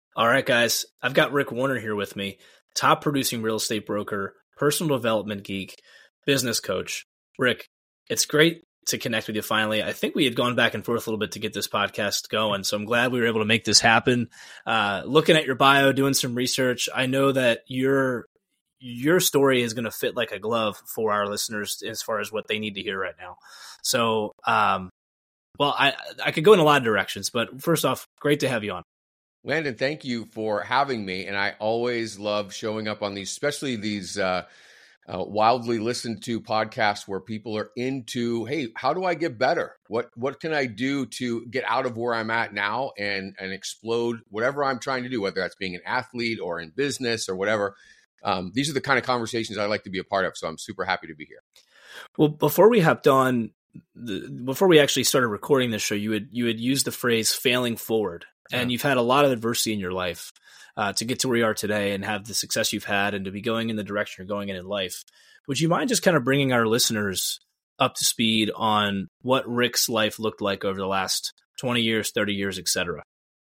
All right, guys. I've got Rick Warner here with me, top producing real estate broker, personal development geek, business coach. Rick, it's great to connect with you finally. I think we had gone back and forth a little bit to get this podcast going, so I'm glad we were able to make this happen. Looking at your bio, doing some research, I know that your story is going to fit like a glove for our listeners as far as what they need to hear right now. So, well, I could go in a lot of directions, but first off, great to have you on. Landon, thank you for having me. And I always love showing up on these, especially these wildly listened to podcasts where people are into, hey, how do I get better? What can I do to get out of where I'm at now and explode whatever I'm trying to do, whether that's being an athlete or in business or whatever. These are the kind of conversations I like to be a part of. So I'm super happy to be here. Well, before we hopped on, before we actually started recording this show, you had used the phrase failing forward. And you've had a lot of adversity in your life to get to where you are today and have the success you've had and to be going in the direction you're going in life. Would you mind just kind of bringing our listeners up to speed on what Rick's life looked like over the last 20 years, 30 years, et cetera?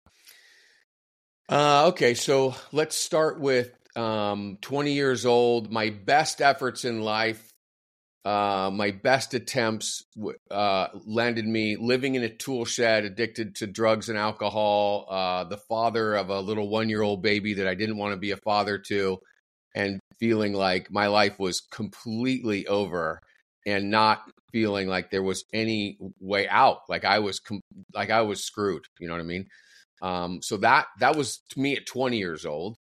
Okay, so let's start with 20 years old. My best efforts in life, my best attempts landed me living in a tool shed, addicted to drugs and alcohol, the father of a little 1-year-old baby that I didn't want to be a father to, and feeling like my life was completely over and not feeling like there was any way out. Like I was screwed. You know what I mean? So that was to me at 20 years old.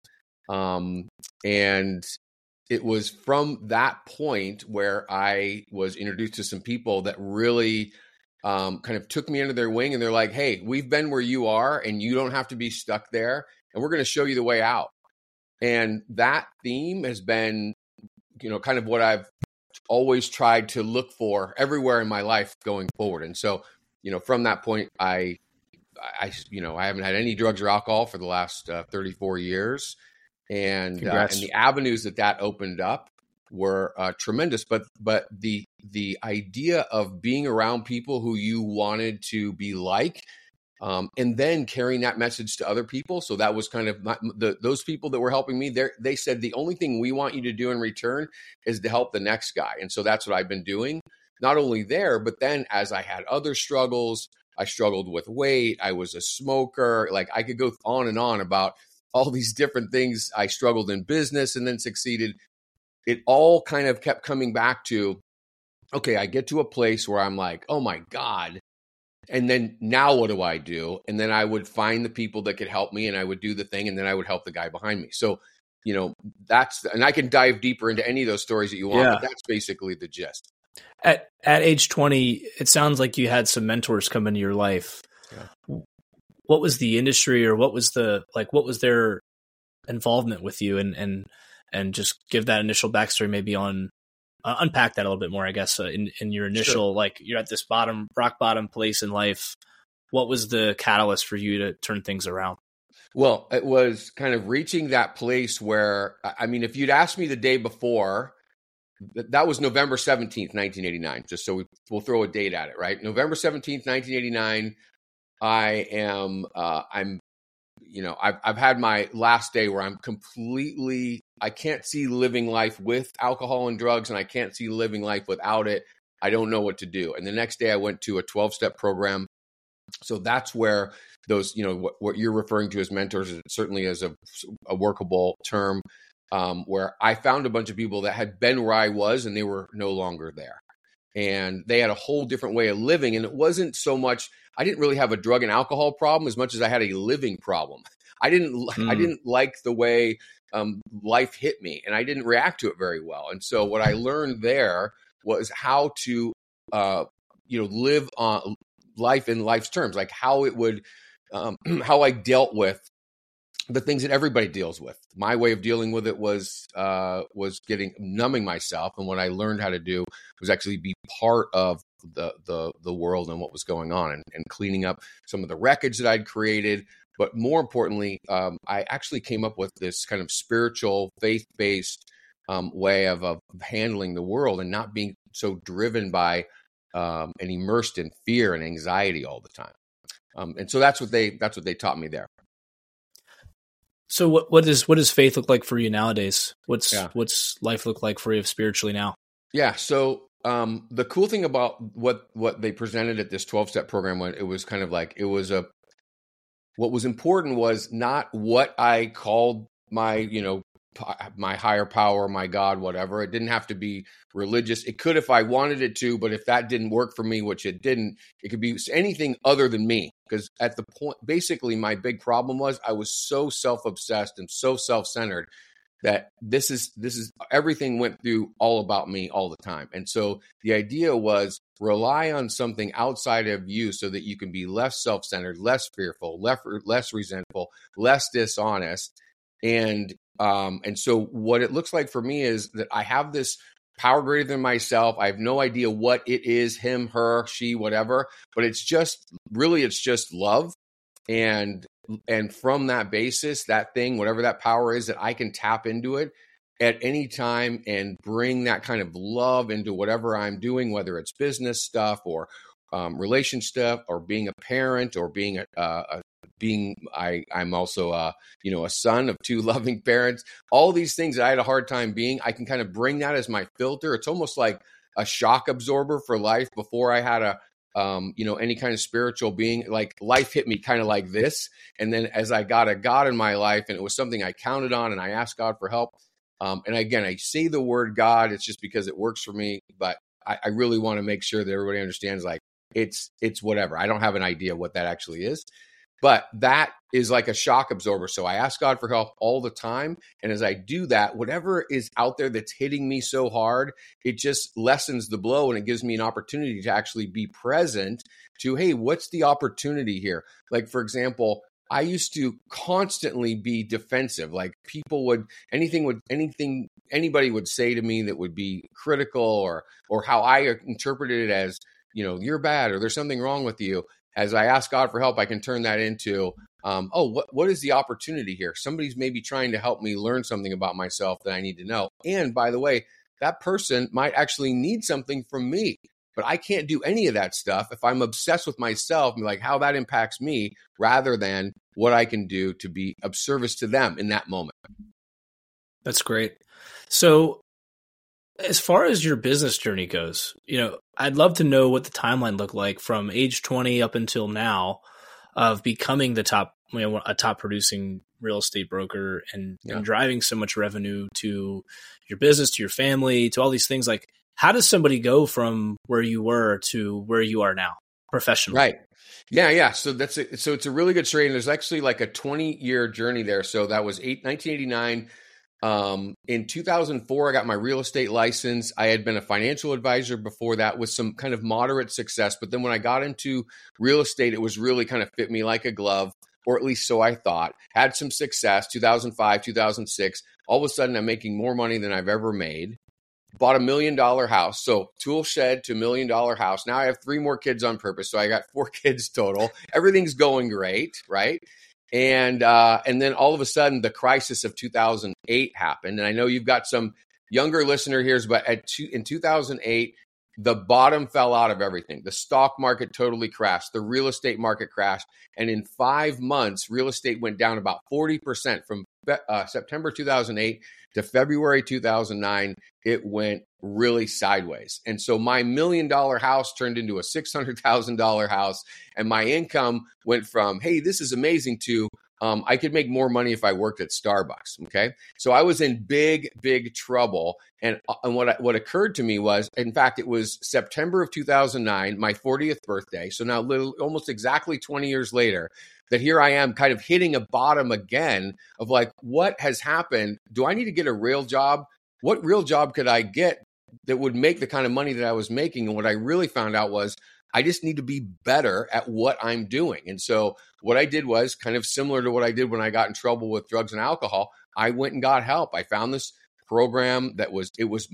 And it was from that point where I was introduced to some people that really kind of took me under their wing, and they're like, hey, we've been where you are and you don't have to be stuck there, and we're going to show you the way out. And that theme has been, kind of what I've always tried to look for everywhere in my life going forward. And so, from that point, I haven't had any drugs or alcohol for the last 34 years. And the avenues that opened up were tremendous. But the idea of being around people who you wanted to be like, and then carrying that message to other people. So that was kind of those people that were helping me. They said the only thing we want you to do in return is to help the next guy. And so that's what I've been doing. Not only there, but then as I had other struggles, I struggled with weight. I was a smoker. Like I could go on and on about all these different things. I struggled in business and then succeeded. It all kind of kept coming back to, okay, I get to a place where I'm like, oh my God. And then now what do I do? And then I would find the people that could help me and I would do the thing and then I would help the guy behind me. So, and I can dive deeper into any of those stories that you want, but that's basically the gist. At age 20, it sounds like you had some mentors come into your life. Yeah. What was the industry, or what was their involvement with you, and just give that initial backstory maybe on unpack that a little bit more, I guess, in your initial, Sure. You're at this rock bottom place in life. What was the catalyst for you to turn things around? Well, it was kind of reaching that place where, if you'd asked me the day before, that was November 17th, 1989, just so we'll throw a date at it, right? November 17th, 1989. I've had my last day where I can't see living life with alcohol and drugs, and I can't see living life without it. I don't know what to do. And the next day I went to a 12-step program. So that's where those, what you're referring to as mentors, certainly as a workable term, where I found a bunch of people that had been where I was and they were no longer there. And they had a whole different way of living. And it wasn't so much, I didn't really have a drug and alcohol problem as much as I had a living problem. I didn't like the way life hit me, and I didn't react to it very well. And so what I learned there was how to, live on life in life's terms, like how it would, how I dealt with the things that everybody deals with. My way of dealing with it was numbing myself. And what I learned how to do was actually be part of the world and what was going on, and cleaning up some of the wreckage that I'd created. But more importantly, I actually came up with this kind of spiritual, faith-based way of handling the world and not being so driven by and immersed in fear and anxiety all the time. And so that's what they taught me there. So what does faith look like for you nowadays? Yeah. What's life look like for you spiritually now? Yeah. So the cool thing about what they presented at this 12-step program, when it was kind of like, what was important was not what I called my, my higher power, my God, whatever. It didn't have to be religious. It could if I wanted it to, but if that didn't work for me, which it didn't, it could be anything other than me. Because at the point, basically my big problem was I was so self-obsessed and so self-centered that this is everything went through all about me all the time. And so the idea was rely on something outside of you so that you can be less self-centered, less fearful, less resentful, less dishonest. And so what it looks like for me is that I have this power greater than myself. I have no idea what it is, him, her, she, whatever, but it's just love. And from that basis, that thing, whatever that power is, that I can tap into it at any time and bring that kind of love into whatever I'm doing, whether it's business stuff or relation stuff or being a parent or being I'm also a son of two loving parents. All these things that I had a hard time being, I can kind of bring that as my filter. It's almost like a shock absorber for life. Before I had any kind of spiritual being, like life hit me kind of like this. And then as I got a God in my life, and it was something I counted on, and I asked God for help. And again, I say the word God, it's just because it works for me, but I really want to make sure that everybody understands, like, it's whatever. I don't have an idea what that actually is, but that is like a shock absorber. So I ask God for help all the time. And as I do that, whatever is out there that's hitting me so hard, it just lessens the blow, and it gives me an opportunity to actually be present to, hey, what's the opportunity here? Like, for example, I used to constantly be defensive. Like anything anybody would say to me that would be critical or how I interpreted it as, you're bad or there's something wrong with you. As I ask God for help, I can turn that into, what is the opportunity here? Somebody's maybe trying to help me learn something about myself that I need to know. And by the way, that person might actually need something from me, but I can't do any of that stuff if I'm obsessed with myself and like how that impacts me rather than what I can do to be of service to them in that moment. That's great. So as far as your business journey goes, I'd love to know what the timeline looked like from age 20 up until now of becoming the top, a top producing real estate broker and driving so much revenue to your business, to your family, to all these things. Like, how does somebody go from where you were to where you are now professionally? Right. Yeah. So so it's a really good story. And there's actually like a 20-year journey there. So that was 1989. In 2004, I got my real estate license. I had been a financial advisor before that with some kind of moderate success. But then when I got into real estate, it was really kind of fit me like a glove, or at least so I thought. Had some success, 2005, 2006. All of a sudden, I'm making more money than I've ever made. Bought $1 million house. So tool shed to $1 million house. Now I have 3 more kids on purpose. So I got 4 kids total. Everything's going great, right? And then all of a sudden, the crisis of 2008 happened. And I know you've got some younger listener here, but in 2008, the bottom fell out of everything. The stock market totally crashed. The real estate market crashed. And in 5 months, real estate went down about 40% from September 2008 to February 2009. It went really sideways. And so my $1 million house turned into a $600,000 house. And my income went from, hey, this is amazing, to I could make more money if I worked at Starbucks. Okay. So I was in big, big trouble. And what occurred to me was, in fact, it was September of 2009, my 40th birthday. So now almost exactly 20 years later, that here I am kind of hitting a bottom again of like, what has happened? Do I need to get a real job? What real job could I get that would make the kind of money that I was making? And what I really found out was I just need to be better at what I'm doing. And so what I did was kind of similar to what I did when I got in trouble with drugs and alcohol. I went and got help. I found this program that was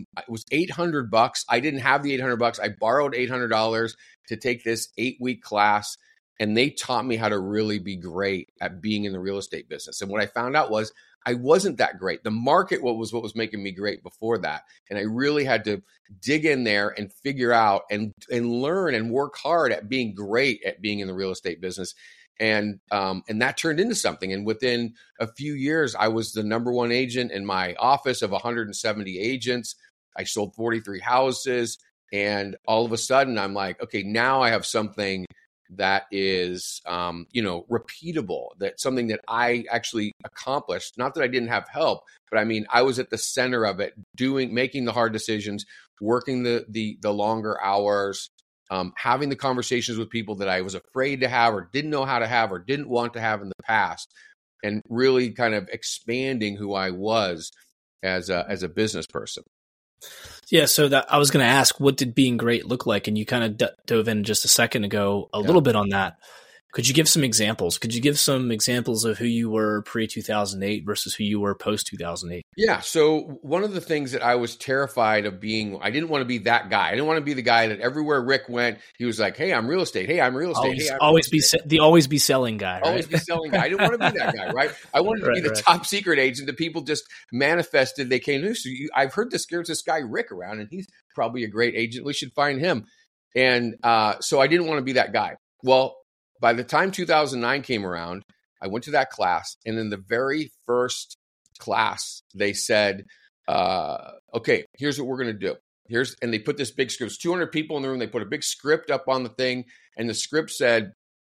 $800. I didn't have the $800. I borrowed $800 to take this 8-week class. And they taught me how to really be great at being in the real estate business. And what I found out was I wasn't that great. The market what was making me great before that. And I really had to dig in there and figure out and learn and work hard at being great at being in the real estate business. And that turned into something. And within a few years, I was the number one agent in my office of 170 agents. I sold 43 houses. And all of a sudden, I'm like, okay, now I have something that is, repeatable, that's something that I actually accomplished. Not that I didn't have help, but I mean, I was at the center of it, making the hard decisions, working the longer hours, having the conversations with people that I was afraid to have or didn't know how to have or didn't want to have in the past, and really kind of expanding who I was as a business person. Yeah, so that I was going to ask, what did being great look like? And you kind of dove in just a second ago a little bit on that. Could you give some examples? Could you give some examples of who you were pre-2008 versus who you were post-2008? Yeah. So one of the things that I was terrified of being, I didn't want to be that guy. I didn't want to be the guy that everywhere Rick went, he was like, hey, I'm real estate. Hey, I'm real estate. Always be selling guy, right? Always be selling guy. I didn't want to be that guy, right? I wanted to be the top secret agent that people just manifested they came to. So I've heard there's this guy Rick around, and he's probably a great agent. We should find him. And so I didn't want to be that guy. Well, by the time 2009 came around, I went to that class, and in the very first class, they said, okay, here's what we're going to do. And they put this big script. There's 200 people in the room. They put a big script up on the thing, and the script said,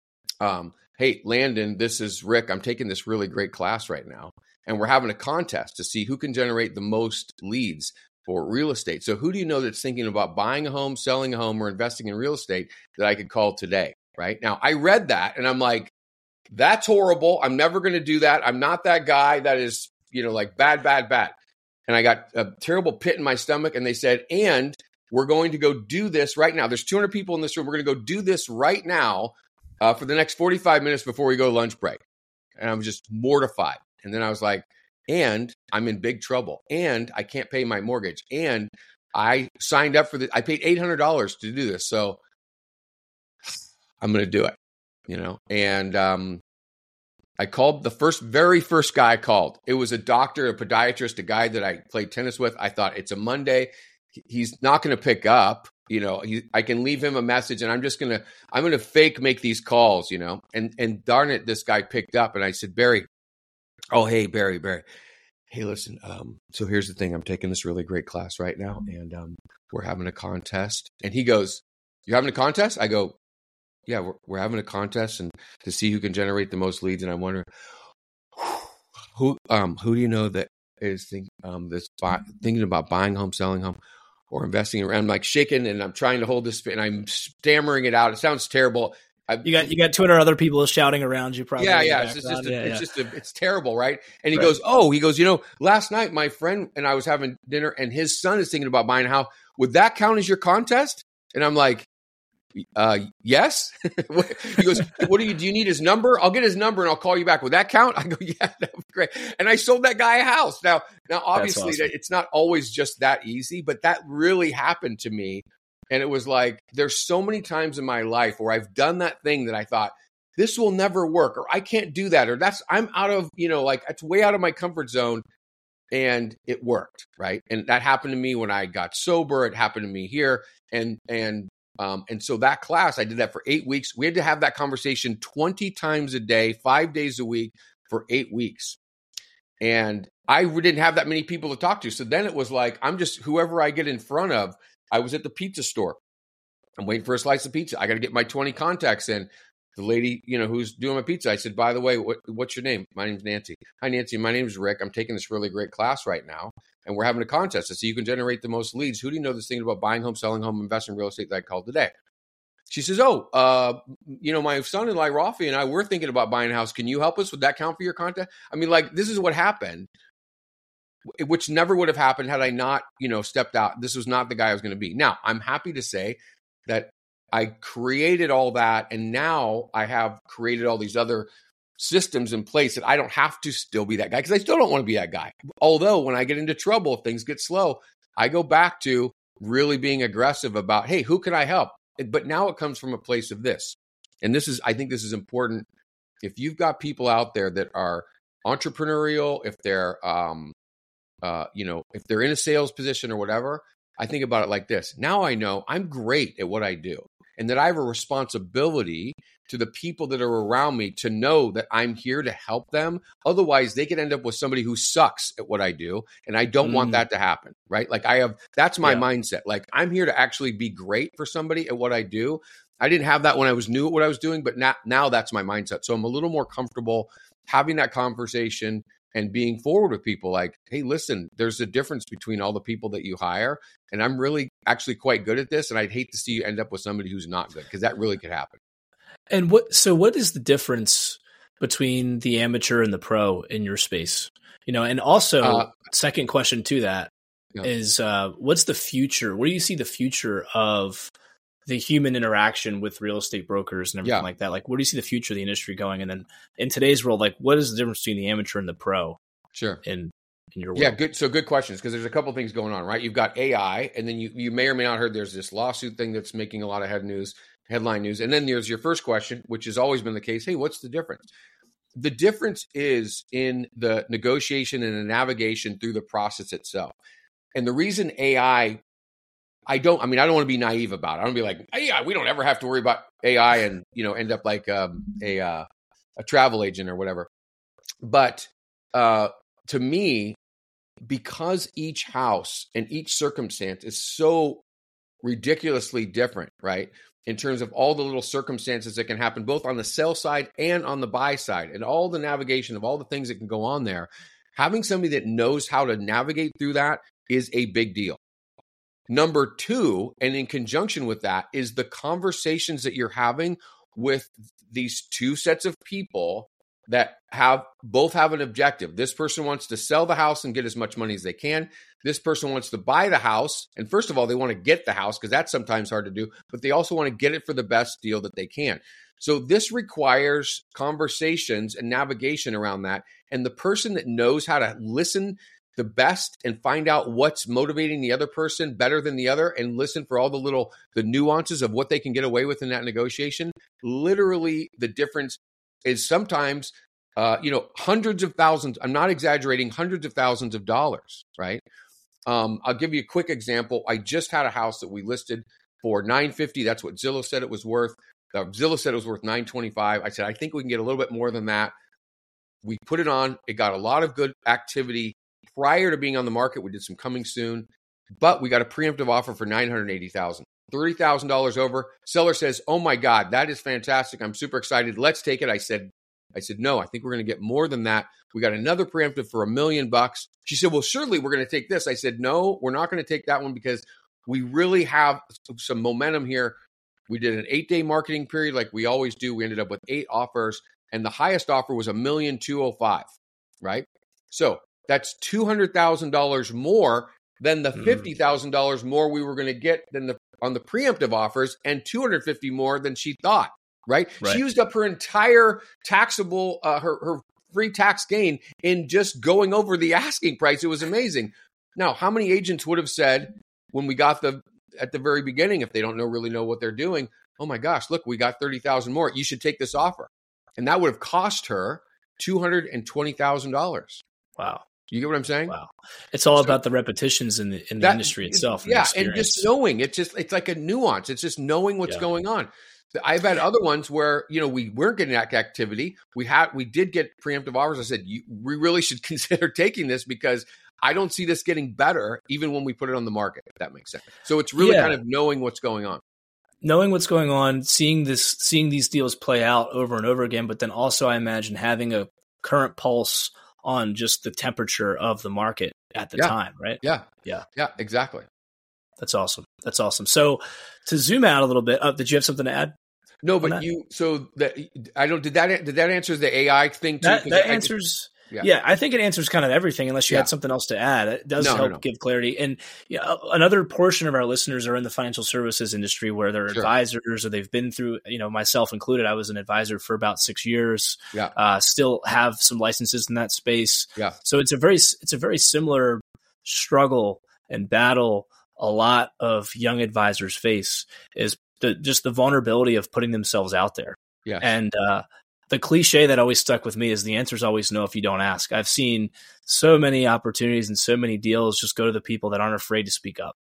hey, Landon, this is Rick. I'm taking this really great class right now, and we're having a contest to see who can generate the most leads for real estate. So who do you know that's thinking about buying a home, selling a home, or investing in real estate that I could call today? Right now, I read that and I'm like, that's horrible. I'm never going to do that. I'm not that guy. That is, like bad. And I got a terrible pit in my stomach. And they said, and we're going to go do this right now. There's 200 people in this room. We're going to go do this right now for the next 45 minutes before we go lunch break. And I was just mortified. And then I was like, and I'm in big trouble. And I can't pay my mortgage. And I signed up for this. I paid $800 to do this. So I'm going to do it, and I called the very first guy I called. It was a doctor, a podiatrist, a guy that I played tennis with. I thought, it's a Monday. He's not going to pick up, I can leave him a message, and I'm going to fake make these calls, and darn it, this guy picked up, and I said, Barry, oh, hey, Barry, hey, listen, so here's the thing. I'm taking this really great class right now, and we're having a contest. And he goes, you're having a contest? I go, yeah, we're having a contest and to see who can generate the most leads. And I wonder who do you know that is thinking about buying home, selling home, or investing around? I'm like shaking and I'm trying to hold this and I'm stammering it out. It sounds terrible. You got 200 other people shouting around you probably. Yeah. It's terrible, right? And he goes, last night my friend and I was having dinner and his son is thinking about buying a house. Would that count as your contest? And I'm like, yes. He goes, do you need his number? I'll get his number and I'll call you back. Would that count? I go, yeah, that would be great. And I sold that guy a house. Now obviously awesome. It's not always just that easy, but that really happened to me. And it was like, there's so many times in my life where I've done that thing that I thought, this will never work, or I can't do that, or I'm out of, it's way out of my comfort zone. And it worked, right? And that happened to me when I got sober. It happened to me here. And so that class, I did that for 8 weeks. We had to have that conversation 20 times a day, 5 days a week for 8 weeks. And I didn't have that many people to talk to. So then it was like, I'm just whoever I get in front of. I was at the pizza store. I'm waiting for a slice of pizza. I got to get my 20 contacts in. The lady, who's doing my pizza, I said, by the way, what's your name? My name's Nancy. Hi, Nancy. My name's Rick. I'm taking this really great class right now. And we're having a contest to see you can generate the most leads. Who do you know that's thinking about buying home, selling home, investing in real estate that I called today? She says, my son-in-law, Rafi, and I, we're thinking about buying a house. Can you help us? Would that count for your contest? I mean, this is what happened, which never would have happened had I not, stepped out. This was not the guy I was going to be. Now, I'm happy to say that I created all that, and now I have created all these other systems in place that I don't have to still be that guy, because I still don't want to be that guy. Although when I get into trouble, if things get slow, I go back to really being aggressive about, hey, who can I help? But now it comes from a place of this. And I think this is important. If you've got people out there that are entrepreneurial, if they're, if they're in a sales position or whatever, I think about it like this. Now I know I'm great at what I do, and that I have a responsibility to the people that are around me to know that I'm here to help them. Otherwise, they could end up with somebody who sucks at what I do. And I don't want that to happen, right? Like that's my mindset. Like I'm here to actually be great for somebody at what I do. I didn't have that when I was new at what I was doing, but now that's my mindset. So I'm a little more comfortable having that conversation and being forward with people like, hey, listen, there's a difference between all the people that you hire. And I'm really actually quite good at this. And I'd hate to see you end up with somebody who's not good, because that really could happen. And what is the difference between the amateur and the pro in your space? And also second question to that is what's the future? Where do you see the future of the human interaction with real estate brokers and everything like that? Like, where do you see the future of the industry going? And then in today's world, like, what is the difference between the amateur and the pro? Sure. In your world? Yeah, good. So good questions, because there's a couple things going on, right? You've got AI, and then you may or may not heard there's this lawsuit thing that's making a lot of headline news. And then there's your first question, which has always been the case. Hey, what's the difference? The difference is in the negotiation and the navigation through the process itself. And the reason AI, I don't want to be naive about it. I don't be like, hey, we don't ever have to worry about AI and, end up like a travel agent or whatever. But to me, because each house and each circumstance is so ridiculously different, right? In terms of all the little circumstances that can happen, both on the sell side and on the buy side, and all the navigation of all the things that can go on there, having somebody that knows how to navigate through that is a big deal. Number two, and in conjunction with that, is the conversations that you're having with these two sets of people that both have an objective. This person wants to sell the house and get as much money as they can. This person wants to buy the house. And first of all, they want to get the house, because that's sometimes hard to do, but they also want to get it for the best deal that they can. So this requires conversations and navigation around that. And the person that knows how to listen the best and find out what's motivating the other person better than the other, and listen for all the nuances of what they can get away with in that negotiation. Literally, the difference is sometimes, hundreds of thousands, I'm not exaggerating, hundreds of thousands of dollars, right? I'll give you a quick example. I just had a house that we listed for $950. That's what Zillow said it was worth. Zillow said it was worth $925. I said, I think we can get a little bit more than that. We put it on. It got a lot of good activity prior to being on the market. We did some coming soon, but we got a preemptive offer for $980,000. $30,000 over. Seller says, oh my God, that is fantastic. I'm super excited. Let's take it. I said, no, I think we're going to get more than that. We got another preemptive for $1 million. She said, well, surely we're going to take this. I said, no, we're not going to take that one, because we really have some momentum here. We did an 8-day marketing period like we always do. We ended up with 8 offers, and the highest offer was $1,205,000, right? So that's $200,000 more than the $50,000 more we were going to get on the preemptive offers, and $250,000 more than she thought, right? She used up her entire taxable, her free tax gain in just going over the asking price. It was amazing. Now, how many agents would have said when we got at the very beginning, if they don't really know what they're doing, oh my gosh, look, we got $30,000 more. You should take this offer. And that would have cost her $220,000. Wow. You get what I'm saying? Wow. It's all about the repetitions in the industry itself. Yeah. And just knowing it's like a nuance. It's just knowing what's going on. I've had other ones where, we weren't getting that activity. We did get preemptive offers. I said, we really should consider taking this, because I don't see this getting better even when we put it on the market, if that makes sense. So it's really kind of knowing what's going on. Knowing what's going on, seeing these deals play out over and over again, but then also I imagine having a current pulse on just the temperature of the market at the time, right? Yeah, exactly. That's awesome. So to zoom out a little bit, did you have something to add? No, but did that answer the AI thing too? That answers. Yeah, I think it answers kind of everything, unless you had something else to add. It does help give clarity. And another portion of our listeners are in the financial services industry, where they're advisors, or they've been through, myself included. I was an advisor for about 6 years. Still have some licenses in that space. So it's a very similar struggle and battle a lot of young advisors face, is just the vulnerability of putting themselves out there. And the cliche that always stuck with me is the answer is always no if you don't ask. I've seen so many opportunities and so many deals just go to the people that aren't afraid to speak up.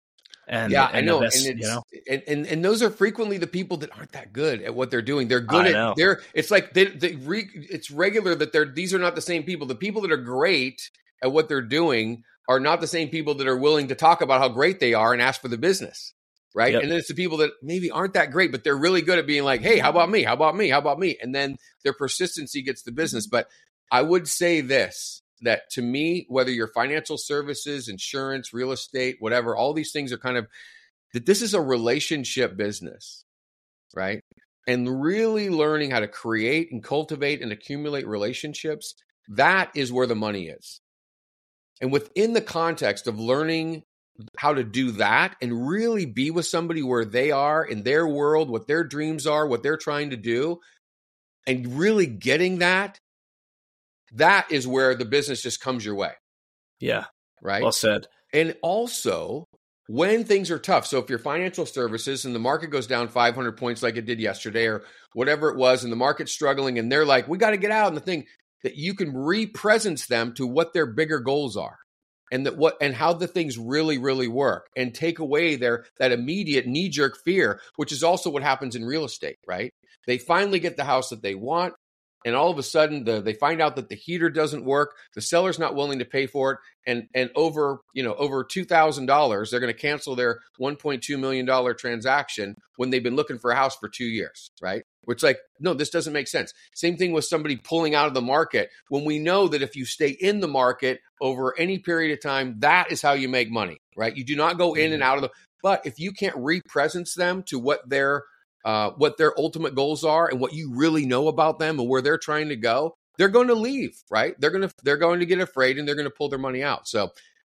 Yeah, I and know. And that's, you it's know, and those are frequently the people that aren't that good at what they're doing. They're good I at know. it's like it's regular that these are not the same people. The people that are great at what they're doing are not the same people that are willing to talk about how great they are and ask for the business. Right. Yep. And then it's the people that maybe aren't that great, but they're really good at being like, hey, how about me? How about me? How about me? And then their persistency gets the business. But I would say this, that to me, whether you're financial services, insurance, real estate, whatever, all these things are kind of that this is a relationship business, right? And really learning how to create and cultivate and accumulate relationships, that is where the money is. And within the context of learning how to do that and really be with somebody where they are in their world, what their dreams are, what they're trying to do, and really getting that, that is where the business just comes your way. Yeah. Right. Well said. And also when things are tough. So if you're financial services and the market goes down 500 points like it did yesterday or whatever it was, and the market's struggling and they're like, we got to get out. And the thing that you can re-presence them to what their bigger goals are. And how the things really, really work, and take away that immediate knee-jerk fear, which is also what happens in real estate, right? They finally get the house that they want, and all of a sudden they find out that the heater doesn't work, the seller's not willing to pay for it, and over $2,000, they're going to cancel their $1.2 million transaction when they've been looking for a house for 2 years, right? Which, like, no, this doesn't make sense. Same thing with somebody pulling out of the market when we know that if you stay in the market over any period of time, that is how you make money, right? You do not go in and out of the, but if you can't re-presence them to what their ultimate goals are and what you really know about them and where they're trying to go, they're going to leave, right? They're going to get afraid and they're going to pull their money out. So,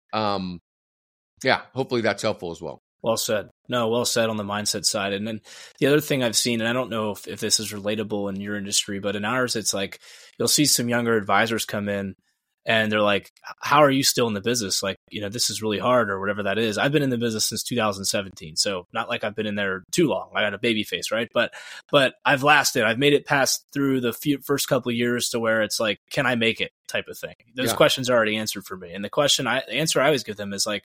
yeah, hopefully that's helpful as well. Well said. No, well said on the mindset side. And then the other thing I've seen, and I don't know if this is relatable in your industry, but in ours, it's like you'll see some younger advisors come in and they're like, how are you still in the business? Like, this is really hard or whatever that is. I've been in the business since 2017. So not like I've been in there too long. I got a baby face, right? But I've lasted. I've made it past through the first couple of years to where it's like, can I make it type of thing? Those questions are already answered for me. And the answer I always give them is like,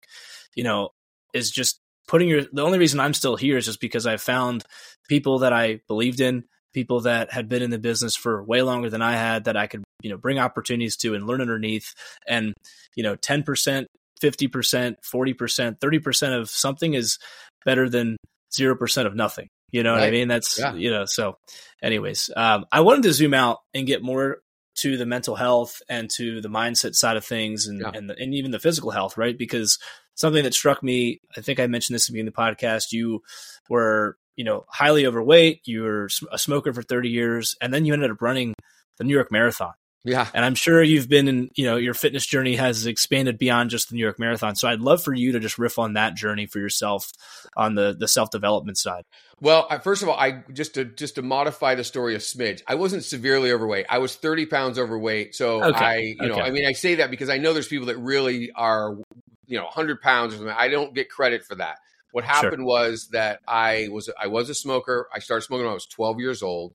is just the only reason I'm still here is just because I found people that I believed in, people that had been in the business for way longer than I had, that I could, bring opportunities to and learn underneath. And, 10%, 50%, 40%, 30% of something is better than 0% of nothing. You know what I mean? That's, so anyways, I wanted to zoom out and get more to the mental health and to the mindset side of things and even the physical health, right? Because something that struck me, I think I mentioned this at the beginning of the podcast, you were, highly overweight, you were a smoker for 30 years, and then you ended up running the New York Marathon. Yeah. And I'm sure you've been in, your fitness journey has expanded beyond just the New York Marathon. So I'd love for you to just riff on that journey for yourself on the self-development side. Well, first of all, I just to modify the story a smidge, I wasn't severely overweight. I was 30 pounds overweight. So I say that because I know there's people that really are, 100 pounds or something. I don't get credit for that. What happened was that I was a smoker. I started smoking when I was 12 years old.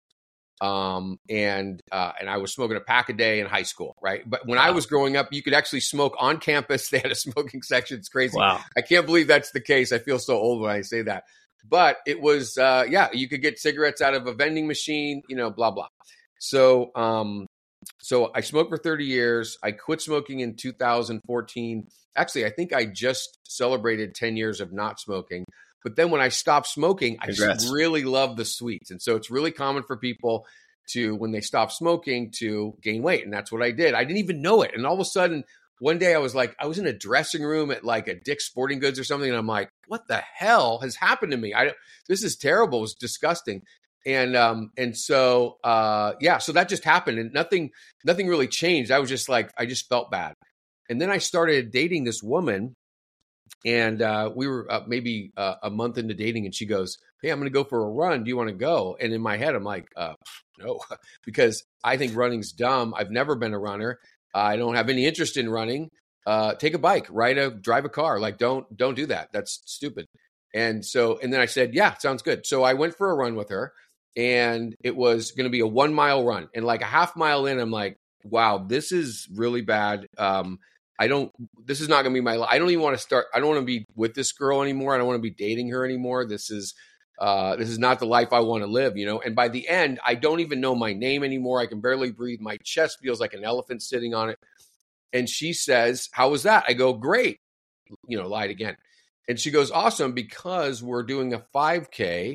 And I was smoking a pack a day in high school, right? But when I was growing up, you could actually smoke on campus. They had a smoking section. It's crazy. Wow. I can't believe that's the case. I feel so old when I say that. But it was, you could get cigarettes out of a vending machine, blah, blah. So I smoked for 30 years. I quit smoking in 2014. Actually, I think I just celebrated 10 years of not smoking. But then when I stopped smoking, I just really love the sweets. And so it's really common for people to, when they stop smoking, to gain weight. And that's what I did. I didn't even know it. And all of a sudden, one day I was in a dressing room at like a Dick's Sporting Goods or something. And I'm like, what the hell has happened to me? This is terrible. It was disgusting. So that just happened and nothing really changed. I was just like, I just felt bad. And then I started dating this woman. And we were maybe a month into dating, and she goes, hey, I'm going to go for a run. Do you want to go? And in my head, I'm like, no, because I think running's dumb. I've never been a runner. I don't have any interest in running. Take a bike, drive a car. Like, don't do that. That's stupid. And then I said, yeah, sounds good. So I went for a run with her, and it was going to be a 1 mile run. And like a half mile in, I'm like, wow, this is really bad. this is not going to be my life. I don't even want to start. I don't want to be with this girl anymore. I don't want to be dating her anymore. This is not the life I want to live, you know? And by the end, I don't even know my name anymore. I can barely breathe. My chest feels like an elephant sitting on it. And she says, how was that? I go, great. You know, lied again. And she goes, awesome, because we're doing a 5K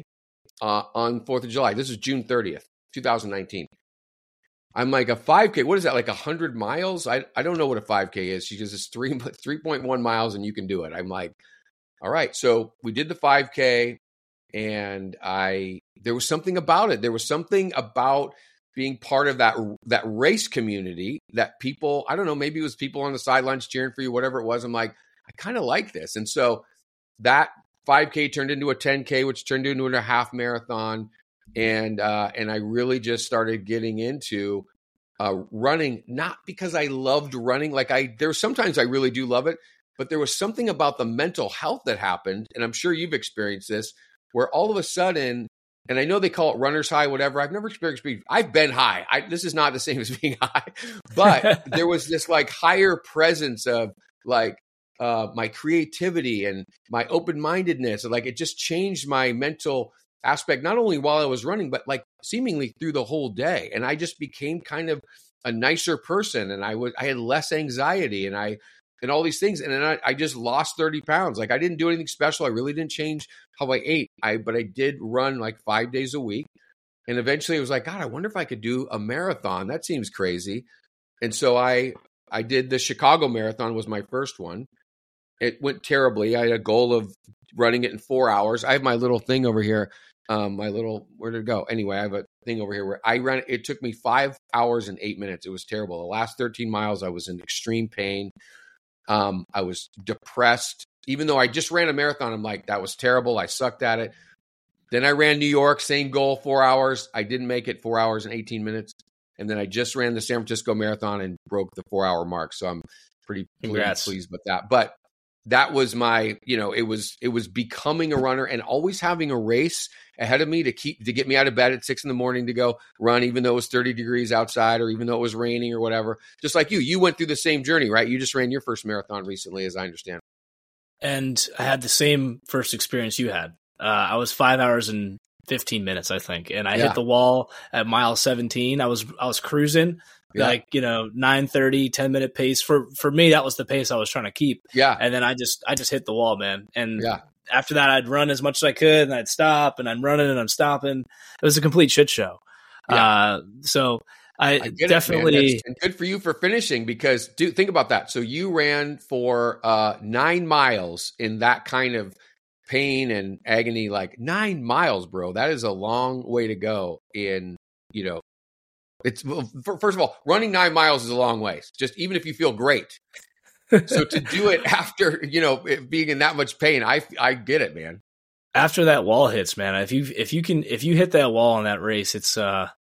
on 4th of July. This is June 30th, 2019. I'm like, a 5K, what is that, like 100 miles? I don't know what a 5K is. She goes, it's 3.1 miles and you can do it. I'm like, all right. So we did the 5K and there was something about it. There was something about being part of that race community that people, I don't know, maybe it was people on the sidelines cheering for you, whatever it was. I'm like, I kind of like this. And so that 5K turned into a 10K, which turned into a half marathon. And I really just started getting into running, not because I loved running. There's sometimes I really do love it, but there was something about the mental health that happened. And I'm sure you've experienced this, where all of a sudden, and I know they call it runner's high, whatever. I've never experienced speed. I've been high. This is not the same as being high, but there was this like higher presence of like my creativity and my open-mindedness. Like it just changed my mental aspect, not only while I was running, but like seemingly through the whole day. And I just became kind of a nicer person, and I had less anxiety and all these things. And then I just lost 30 pounds. Like I didn't do anything special. I really didn't change how I ate. But I did run like 5 days a week. And eventually I was like, God, I wonder if I could do a marathon. That seems crazy. And so I did the Chicago Marathon, was my first one. It went terribly. I had a goal of running it in 4 hours. I have my little thing over here. Where did it go? Anyway, I have a thing over here where I ran. It took me 5 hours and 8 minutes. It was terrible. The last 13 miles, I was in extreme pain. I was depressed. Even though I just ran a marathon, I'm like, that was terrible. I sucked at it. Then I ran New York, same goal, 4 hours. I didn't make it, 4 hours and 18 minutes. And then I just ran the San Francisco Marathon and broke the 4 hour mark. So I'm pretty pleased with that. But that was my, it was becoming a runner and always having a race ahead of me to get me out of bed at 6 a.m. to go run, even though it was 30 degrees outside or even though it was raining or whatever. Just like you went through the same journey, right? You just ran your first marathon recently, as I understand. And I had the same first experience you had. I was 5 hours and 15 minutes, I think. And I hit the wall at mile 17. I was cruising. Yeah. Like, 9:30, 10-minute pace. For me, that was the pace I was trying to keep. Yeah. And then I just hit the wall, man. And after that, I'd run as much as I could, and I'd stop, and I'm running and I'm stopping. It was a complete shit show. Yeah. So I definitely. And good for you for finishing, because think about that. So you ran for 9 miles in that kind of pain and agony, like 9 miles, bro. That is a long way to go in, It's first of all, running 9 miles is a long way. Just even if you feel great. So to do it after, being in that much pain, I get it, man. After that wall hits, man, if you hit that wall in that race, it's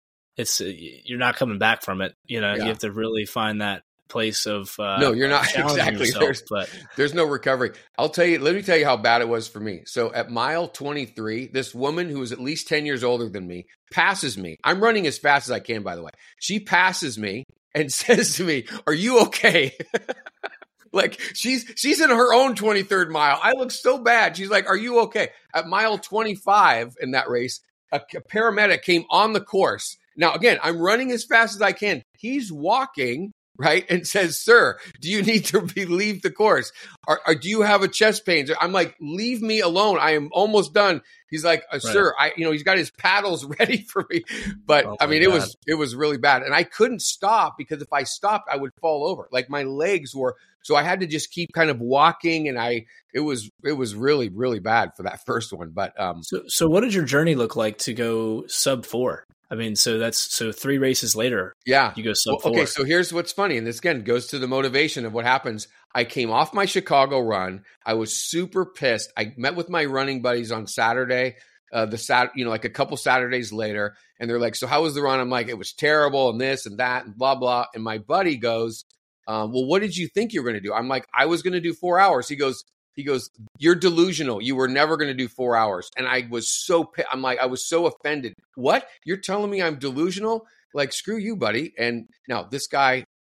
you're not coming back from it. You have to really find that place of no, you're not exactly yourself, there's no recovery. Let me tell you how bad it was for me. So at mile 23, this woman who was at least 10 years older than me passes me. I'm running as fast as I can, by the way. She passes me and says to me, "Are you okay?" Like she's in her own 23rd mile. I look so bad. She's like, "Are you okay?" At mile 25 in that race, a paramedic came on the course. Now, again, I'm running as fast as I can. He's walking, right? And says, "Sir, do you need to leave the course? Or do you have a chest pain?" I'm like, "Leave me alone. I am almost done." He's like, "Sir, he's got his paddles ready for me." But it was really bad. And I couldn't stop, because if I stopped, I would fall over. Like my legs were, so I had to just keep kind of walking. And it was really, really bad for that first one. But, so what did your journey look like to go sub 4? I mean, so 3 races later. Yeah. You go sub 4. Okay. So here's what's funny. And this again goes to the motivation of what happens. I came off my Chicago run. I was super pissed. I met with my running buddies on Saturday, like a couple Saturdays later. And they're like, "So how was the run?" I'm like, "It was terrible, and this and that and blah, blah." And my buddy goes, "Well, what did you think you were going to do?" I'm like, "I was going to do 4 hours." He goes, "You're delusional. You were never going to do 4 hours." And I was I was so offended. "What? You're telling me I'm delusional? Like, screw you, buddy." And now this guy,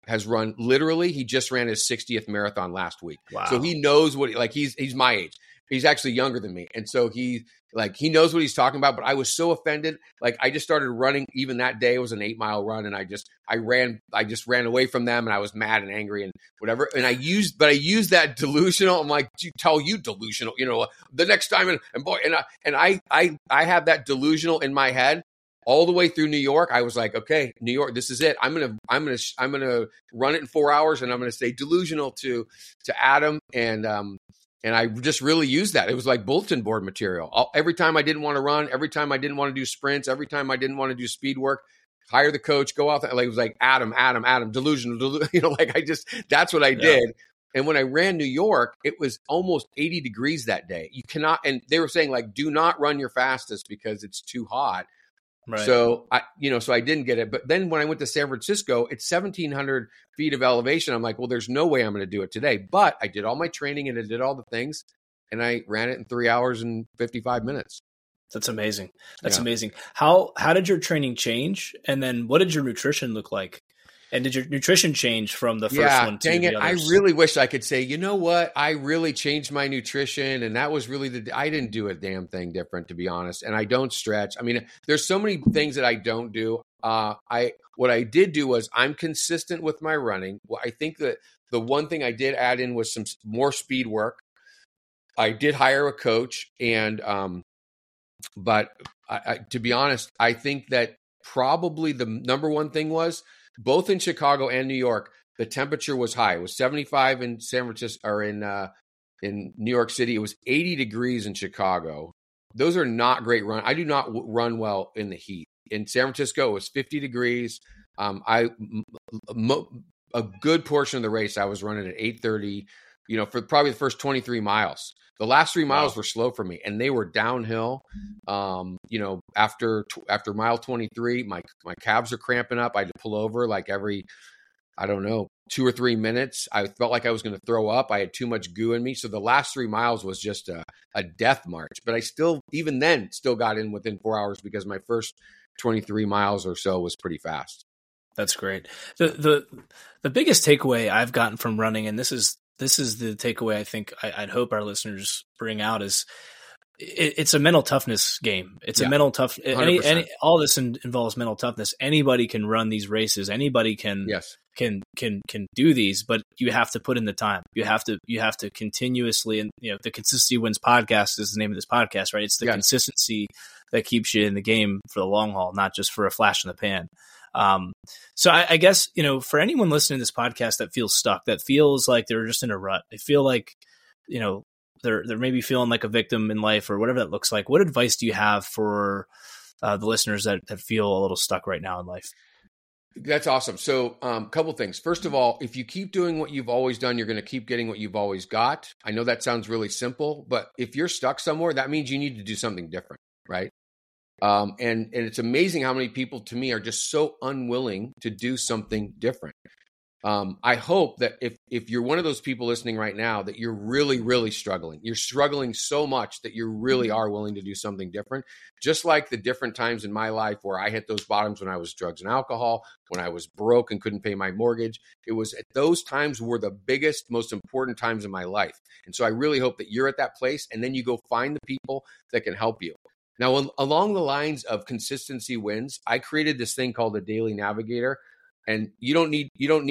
has run literally. He just ran his 60th marathon last week, Wow. so he knows what he's my age. He's actually younger than me, and so he knows what he's talking about. But I was so offended. Like, I just started running. Even that day, it was an 8-mile run, and I just ran away from them, and I was mad and angry and whatever. And I used that delusional. I'm like, you tell you delusional, the next time, and I have that delusional in my head all the way through New York. I was like, okay, New York, this is it. I'm gonna run it in 4 hours, and I'm gonna stay delusional to Adam and I just really used that. It was like bulletin board material. Every time I didn't want to run, every time I didn't want to do sprints, every time I didn't want to do speed work, hire the coach, go out there. Like, it was like Adam, delusional. That's what I did. And when I ran New York, it was almost 80 degrees that day. You cannot, and they were saying, like, do not run your fastest because it's too hot. Right. So I didn't get it. But then when I went to San Francisco, it's 1,700 feet of elevation. I'm like, well, there's no way I'm going to do it today. But I did all my training and I did all the things, and I ran it in 3 hours and 55 minutes. That's amazing. That's amazing. How did your training change? And then what did your nutrition look like? And did your nutrition change from the first one to dang the it. others? I really wish I could say, you know what? I really changed my nutrition, and that was really I didn't do a damn thing different, to be honest. And I don't stretch. I mean, there's so many things that I don't do. What I did do was I'm consistent with my running. Well, I think that the one thing I did add in was some more speed work. I did hire a coach, and but to be honest, I think that probably the number one thing was, both in Chicago and New York, the temperature was high. It was 75 in San Francisco, or in New York City. It was 80 degrees in Chicago. Those are not great runs. I do not run well in the heat. In San Francisco, it was 50 degrees. A good portion of the race, I was running at 8:30. For probably the first 23 miles. The last 3 miles were slow for me, and they were downhill. After mile 23, my calves are cramping up. I had to pull over like every, 2 or 3 minutes. I felt like I was going to throw up. I had too much goo in me. So the last 3 miles was just a death march. But I still got in within 4 hours, because my first 23 miles or so was pretty fast. That's great. The biggest takeaway I've gotten from running, and this is the takeaway I think I'd hope our listeners bring out, is it's a mental toughness game. It's a mental tough. All this involves mental toughness. Anybody can run these races. Anybody can do these, but you have to put in the time. You have to continuously, and the Consistency Wins podcast is the name of this podcast, right? It's the consistency that keeps you in the game for the long haul, not just for a flash in the pan. So I guess, for anyone listening to this podcast that feels stuck, that feels like they're just in a rut, they feel like, they're maybe feeling like a victim in life, or whatever that looks like. What advice do you have for the listeners that feel a little stuck right now in life? That's awesome. So a couple things. First of all, if you keep doing what you've always done, you're going to keep getting what you've always got. I know that sounds really simple, but if you're stuck somewhere, that means you need to do something different, right? And it's amazing how many people, to me, are just so unwilling to do something different. I hope that if you're one of those people listening right now, that you're really, really struggling. You're struggling so much that you really are willing to do something different. Just like the different times in my life where I hit those bottoms when I was drugs and alcohol, when I was broke and couldn't pay my mortgage. It was at those times were the biggest, most important times in my life. And so I really hope that you're at that place, and then you go find the people that can help you. Now, along the lines of Consistency Wins, I created this thing called the Daily Navigator, and you don't need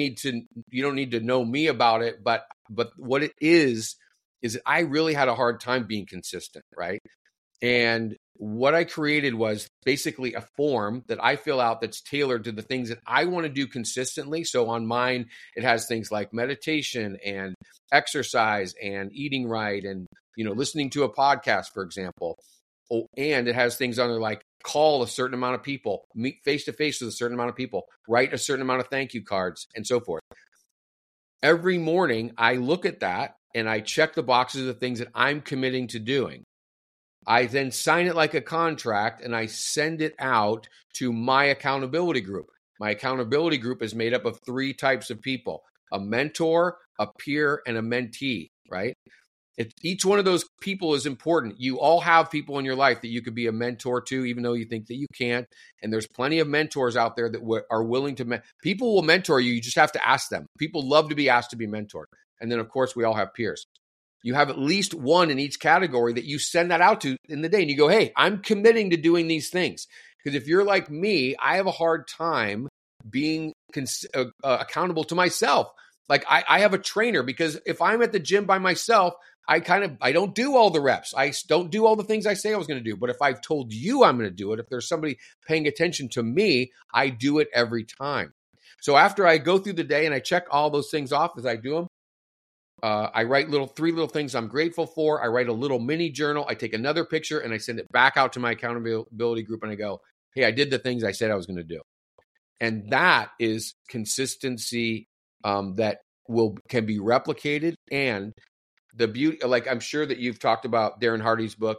to know me about it, but what it is that I really had a hard time being consistent, right? And what I created was basically a form that I fill out that's tailored to the things that I want to do consistently. So on mine, it has things like meditation and exercise and eating right, and listening to a podcast, for example. Oh, and it has things on there like call a certain amount of people, meet face-to-face with a certain amount of people, write a certain amount of thank you cards, and so forth. Every morning, I look at that and I check the boxes of the things that I'm committing to doing. I then sign it like a contract, and I send it out to my accountability group. My accountability group is made up of 3 types of people: a mentor, a peer, and a mentee, right? Each one of those people is important. You all have people in your life that you could be a mentor to, even though you think that you can't. And there's plenty of mentors out there that are willing to. People will mentor you. You just have to ask them. People love to be asked to be mentored. And then, of course, we all have peers. You have at least one in each category that you send that out to in the day. And you go, hey, I'm committing to doing these things. Because if you're like me, I have a hard time being accountable to myself. Like I have a trainer, because if I'm at the gym by myself, I don't do all the reps. I don't do all the things I say I was going to do. But if I've told you I'm going to do it, if there's somebody paying attention to me, I do it every time. So after I go through the day and I check all those things off as I do them, I write three little things I'm grateful for. I write a little mini journal. I take another picture and I send it back out to my accountability group and I go, hey, I did the things I said I was going to do. And that is consistency that can be replicated. And the beauty, like I'm sure that you've talked about Darren Hardy's book.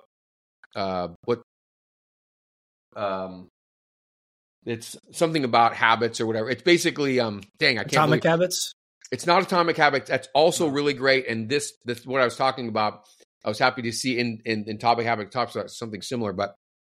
It's something about habits or whatever. It's basically, I can't Atomic Habits. It's not Atomic Habits. That's also really great. And this what I was talking about. I was happy to see in Atomic Habits talks about something similar. But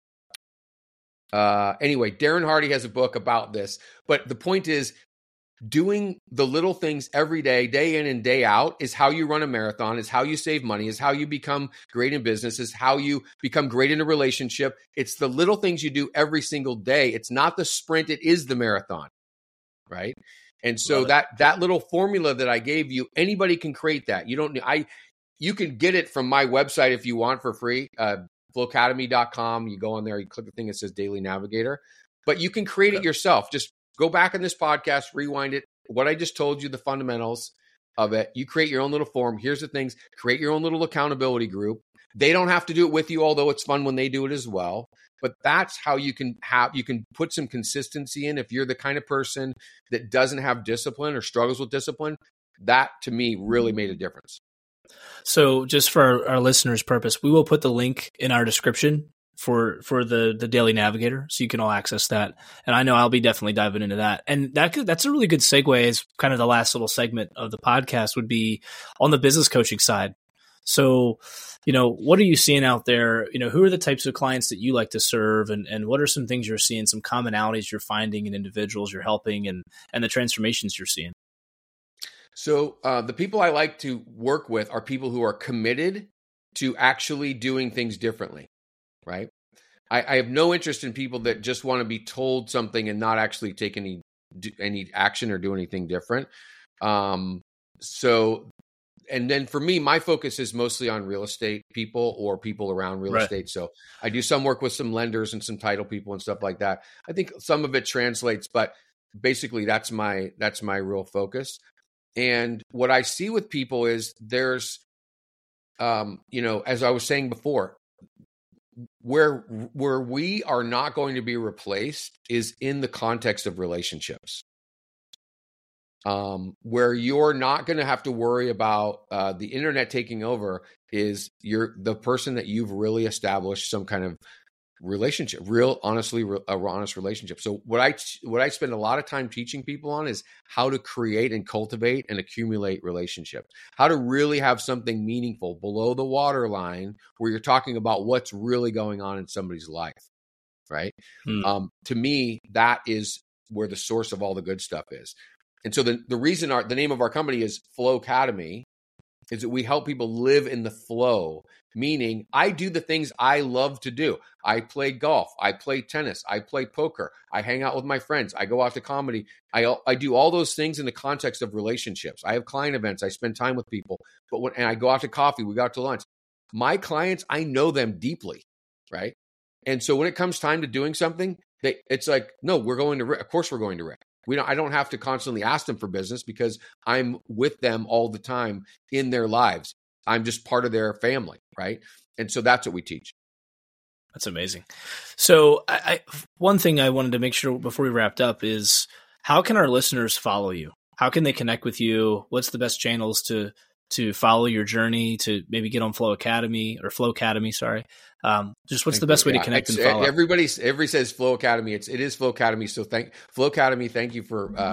anyway, Darren Hardy has a book about this. But the point is, doing the little things every day, day in and day out, is how you run a marathon, is how you save money, is how you become great in business, is how you become great in a relationship. It's the little things you do every single day. It's not the sprint, it is the marathon, right? And so that little formula that I gave you, anybody can create that. You can get it from my website if you want for free, flowcademy.com. You go on there, you click the thing that says Daily Navigator, but you can create it yourself. Just go back in this podcast, rewind it. What I just told you, the fundamentals of it. You create your own little form. Here's the things. Create your own little accountability group. They don't have to do it with you, although it's fun when they do it as well. But that's how you can put some consistency in. If you're the kind of person that doesn't have discipline or struggles with discipline, that to me really made a difference. So just for our listeners' purpose, we will put the link in our description for the Daily Navigator, so you can all access that. And I know I'll be definitely diving into that. And that's a really good segue, as kind of the last little segment of the podcast would be on the business coaching side. So, what are you seeing out there? Who are the types of clients that you like to serve, and what are some things you're seeing, some commonalities you're finding in individuals you're helping, and the transformations you're seeing? So the people I like to work with are people who are committed to actually doing things differently, right? I have no interest in people that just want to be told something and not actually take any action or do anything different. And then for me, my focus is mostly on real estate people or people around real estate. So I do some work with some lenders and some title people and stuff like that. I think some of it translates, but basically that's my real focus. And what I see with people is there's, as I was saying before, where we are not going to be replaced is in the context of relationships. Where you're not going to have to worry about the internet taking over is the person that you've really established some kind of relationship, honest relationship. So what I spend a lot of time teaching people on is how to create and cultivate and accumulate relationships, how to really have something meaningful below the waterline where you're talking about what's really going on in somebody's life, right? To me, that is where the source of all the good stuff is. And so the reason the name of our company is Flowcademy is that we help people live in the flow, meaning I do the things I love to do. I play golf. I play tennis. I play poker. I hang out with my friends. I go out to comedy. I do all those things in the context of relationships. I have client events. I spend time with people. And I go out to coffee. We go out to lunch. My clients, I know them deeply, right? And so when it comes time to doing something, it's like, no, we're going to Rick. Of course we're going to Rick. I don't have to constantly ask them for business because I'm with them all the time in their lives. I'm just part of their family, right? And so that's what we teach. That's amazing. So one thing I wanted to make sure before we wrapped up is, how can our listeners follow you? How can they connect with you? What's the best channels to follow your journey, to maybe get on Flowcademy, sorry. Just what's the best way to connect and follow? Everybody says Flowcademy. It is Flowcademy. So Flowcademy, thank you for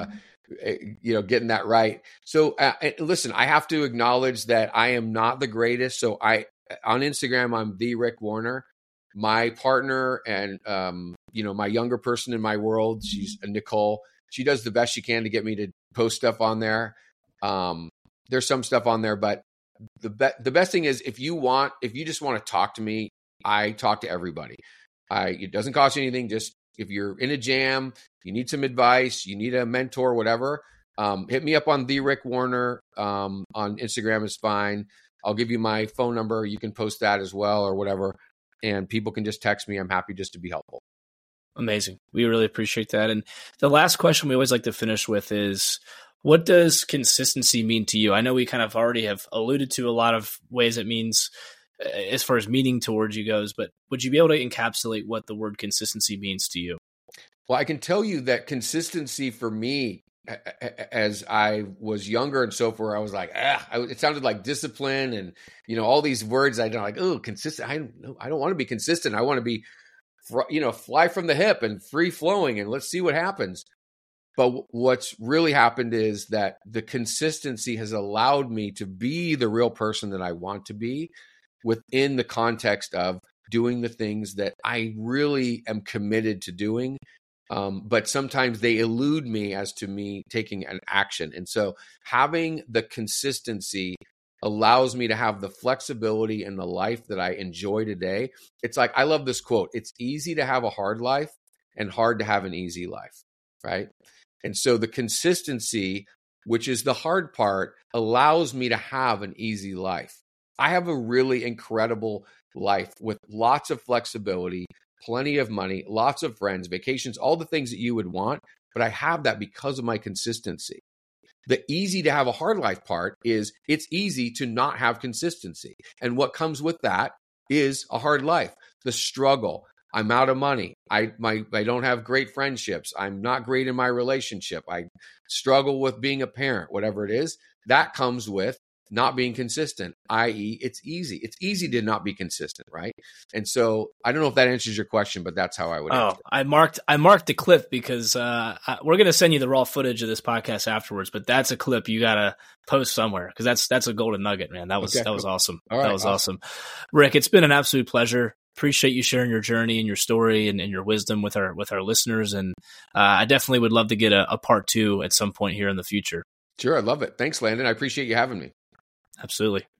getting that right. So listen, I have to acknowledge that I am not the greatest. So on Instagram, I'm the Rick Warner. My partner and, my younger person in my world, she's Nicole. She does the best she can to get me to post stuff on there. There's some stuff on there, but the best thing is if you just want to talk to me, I talk to everybody. It doesn't cost you anything. Just if you're in a jam, you need some advice, you need a mentor, whatever, hit me up on the Rick Warner on Instagram is fine. I'll give you my phone number. You can post that as well or whatever. And people can just text me. I'm happy just to be helpful. Amazing. We really appreciate that. And the last question we always like to finish with is, what does consistency mean to you? I know we kind of already have alluded to a lot of ways it means as far as meaning towards you goes, but would you be able to encapsulate what the word consistency means to you? Well, I can tell you that consistency for me, as I was younger and so forth, I was like, it sounded like discipline and, all these words I don't like, consistent. I don't want to be consistent. I want to be, fly from the hip and free flowing and let's see what happens. But what's really happened is that the consistency has allowed me to be the real person that I want to be within the context of doing the things that I really am committed to doing. But sometimes they elude me as to me taking an action. And so having the consistency allows me to have the flexibility in the life that I enjoy today. It's like, I love this quote. It's easy to have a hard life and hard to have an easy life, right? And so the consistency, which is the hard part, allows me to have an easy life. I have a really incredible life with lots of flexibility, plenty of money, lots of friends, vacations, all the things that you would want. But I have that because of my consistency. The easy to have a hard life part is it's easy to not have consistency. And what comes with that is a hard life, the struggle. I'm out of money. I don't have great friendships. I'm not great in my relationship. I struggle with being a parent, whatever it is. That comes with not being consistent, i.e. it's easy. It's easy to not be consistent, right? And so I don't know if that answers your question, but that's how I would answer it. I marked the clip because we're going to send you the raw footage of this podcast afterwards, but that's a clip you got to post somewhere because that's a golden nugget, man. That was awesome. All right, that was awesome. Rick, it's been an absolute pleasure. Appreciate you sharing your journey and your story and your wisdom with our listeners. And I definitely would love to get a part 2 at some point here in the future. Sure. I love it. Thanks, Landon. I appreciate you having me. Absolutely.